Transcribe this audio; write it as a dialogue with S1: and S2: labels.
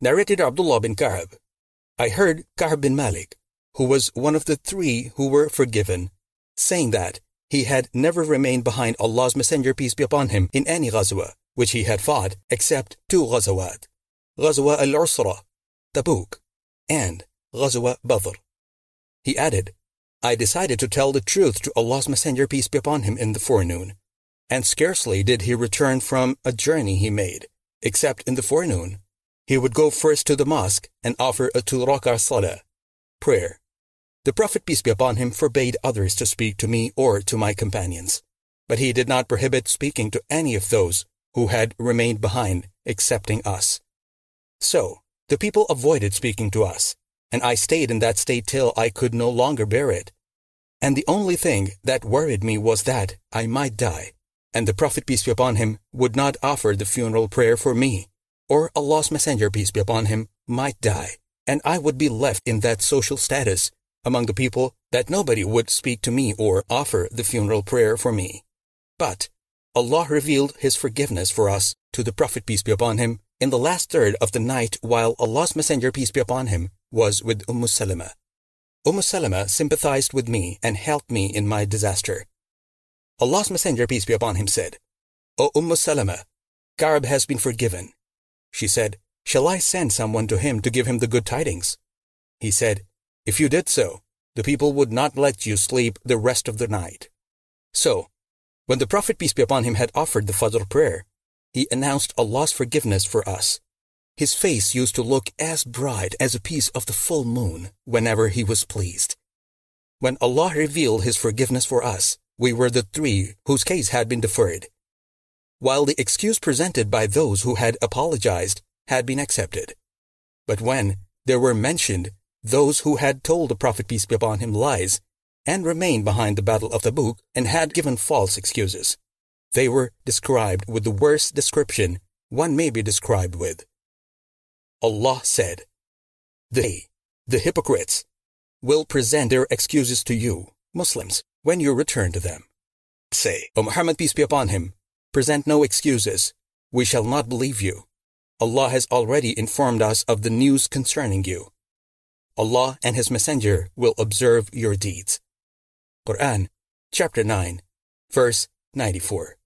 S1: Narrated Abdullah bin Ka'b, I heard Ka'b bin Malik, who was one of the three who were forgiven, saying that he had never remained behind Allah's Messenger, peace be upon him, in any ghazwa which he had fought except two ghazawat, Ghazwa al-Usra, Tabuk, and Ghazwa Badr. He added, I decided to tell the truth to Allah's Messenger, peace be upon him, in the forenoon, and scarcely did he return from a journey he made, except in the forenoon he would go first to the mosque and offer a 2 salah, prayer. The Prophet, peace be upon him, forbade others to speak to me or to my companions, but he did not prohibit speaking to any of those who had remained behind, excepting us. So the people avoided speaking to us, and I stayed in that state till I could no longer bear it. And the only thing that worried me was that I might die, and the Prophet, peace be upon him, would not offer the funeral prayer for me, or Allah's Messenger, peace be upon him, might die, and I would be left in that social status among the people that nobody would speak to me or offer the funeral prayer for me. But Allah revealed His forgiveness for us to the Prophet, peace be upon him, in the last third of the night while Allah's Messenger, peace be upon him, was with Salama. Salama sympathized with me and helped me in my disaster. Allah's Messenger, peace be upon him, said, O Salama, Ka'b has been forgiven. She said, Shall I send someone to him to give him the good tidings? He said, If you did so, the people would not let you sleep the rest of the night. So, when the Prophet, peace be upon him, had offered the Fajr prayer, he announced Allah's forgiveness for us. His face used to look as bright as a piece of the full moon whenever he was pleased. When Allah revealed His forgiveness for us, we were the three whose case had been deferred, while the excuse presented by those who had apologized had been accepted. But when there were mentioned those who had told the Prophet, peace be upon him, lies, and remained behind the Battle of Tabuk and had given false excuses, they were described with the worst description one may be described with. Allah said, They, the hypocrites, will present their excuses to you, Muslims, when you return to them. Say, O Muhammad, peace be upon him, present no excuses. We shall not believe you. Allah has already informed us of the news concerning you. Allah and His Messenger will observe your deeds. Quran, chapter 9, verse 94.